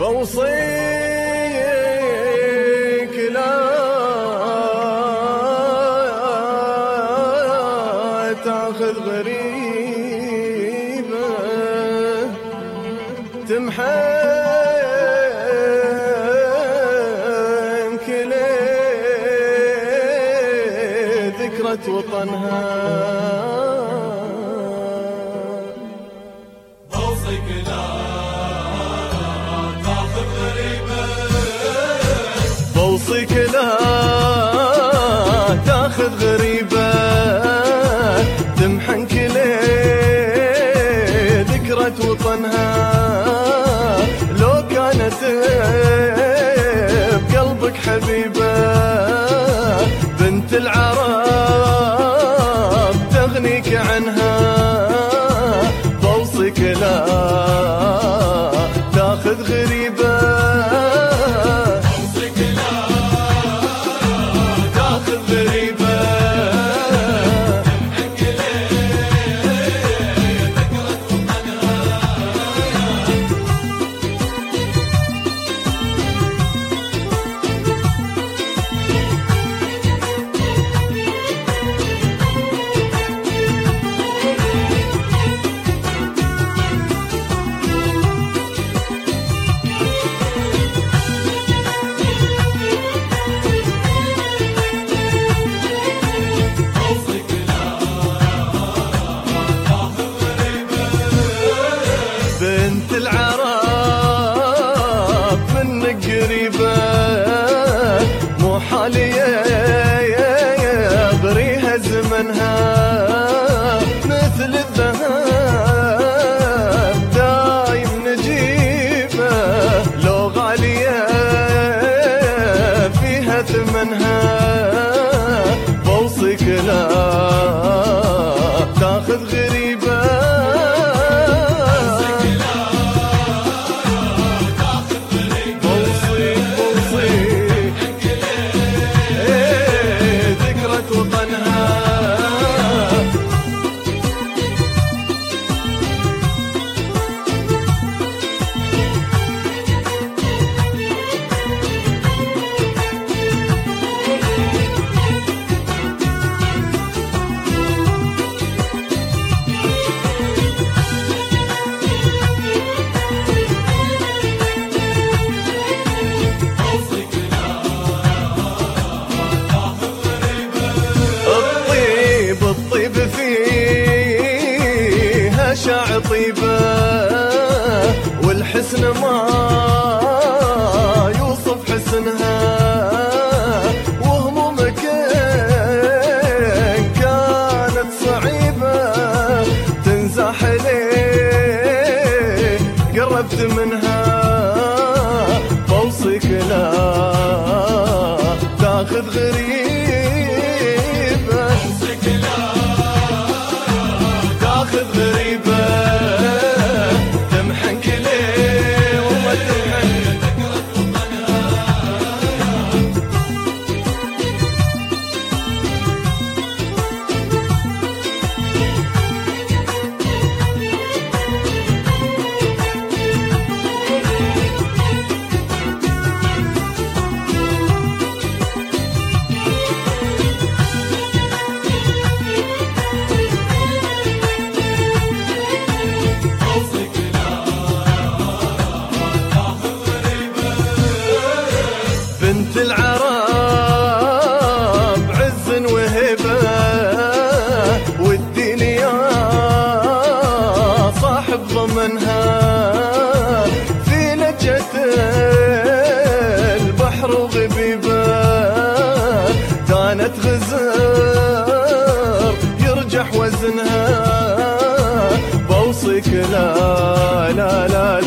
بوصيك لا تاخذ غريبة تمحن كل ذكرى وطنها. بوصيك لا تاخذ غريبة بوصيك لا تاخذ غريبة تمحن كل ذكرى وطنها. لو كانت بقلبك حبيبة بنت العرب تغنيك عنها. بوصيك لا تاخذ غريبة بوصيك لا تاخذ غريبة تمحن كل ذكرى وطنها. بوصيك لا تاخذ غريبة بنت العرب منك قريبة مو حالية بريها زمنها. مثل الذهب دايم نجيبة لو غالية فيها ثمنها. بوصيك لا تاخذ غريبة بوصيك لا تاخذ غريبة بوصيك بوصيك ذكرى وطنها. بوصيك لا تاخذ غريبة الطيب الطيب فيها شاع طيبة والحسن ما يوصف حسنها. وهمومك إن كانت صعيبة تنزاح ليه قربت منها. بوصيك لا تاخذ غريبة بوصيك لا تاخذ غريبة تمحن كلي والله تمحن. بوصيك لا تاخذ غريبة بنت العرب عز وهبة والدين يا صاحب ضمنها. في لجة البحر وغبيبة كانت غزر يرجح وزنها. بوصيك لا لا لا